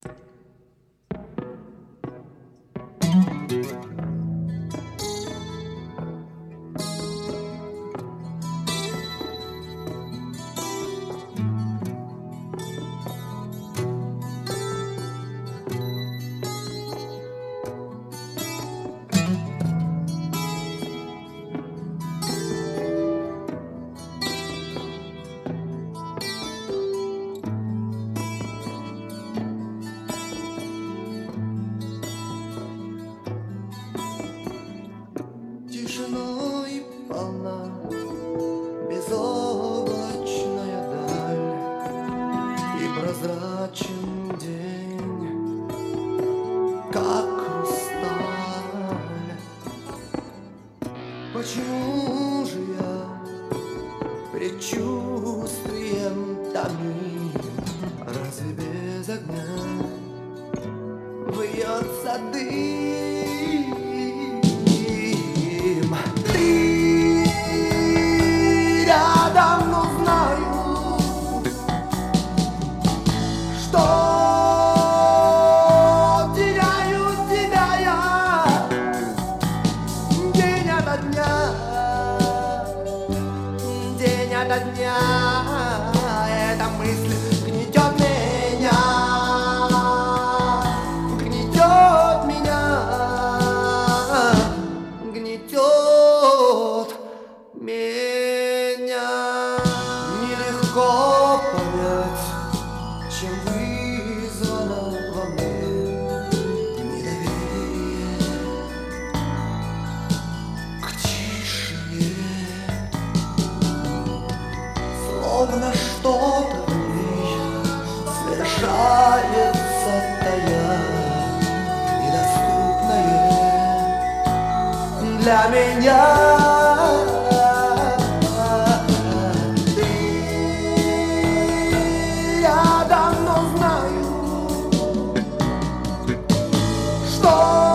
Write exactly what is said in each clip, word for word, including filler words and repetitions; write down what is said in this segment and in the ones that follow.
Тишиной полна безоблачная даль, и прозрачен день, как хрусталь. Почему же я предчувствием томим? Разве без огня вьется дым? Ты рядом, но знаю, что теряю тебя я день ото дня, день ото дня. Эта мысль гнетет меня, гнетет меня, гнетет меня. Нелегко понять, чем вызвано во мне недоверие к тишине. Словно что-то в ней совершается, тая недоступное для меня. Ты рядом, но знаю, что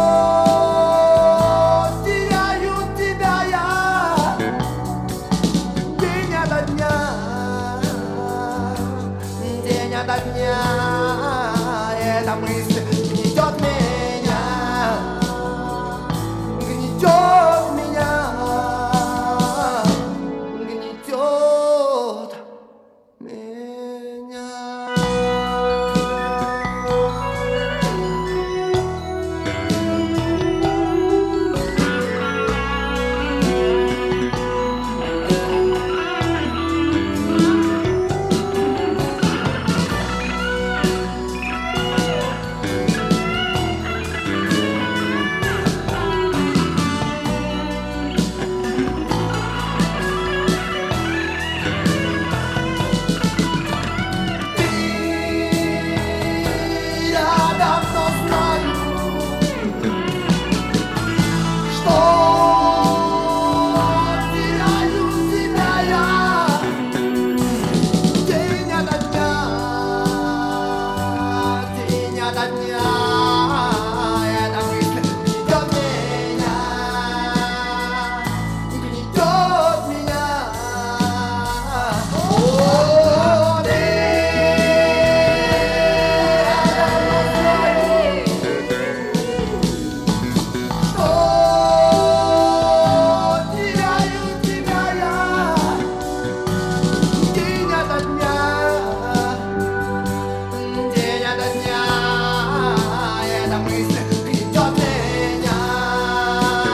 теряю тебя я день ото дня, день ото дня. Эта мысль гнетет меня, гнетет меня, гнетет меня.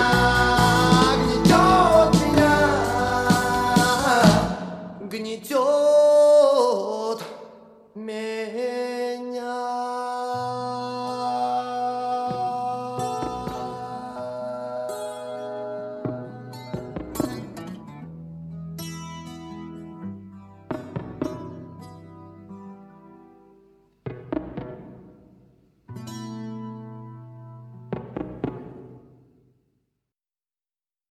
Гнетет.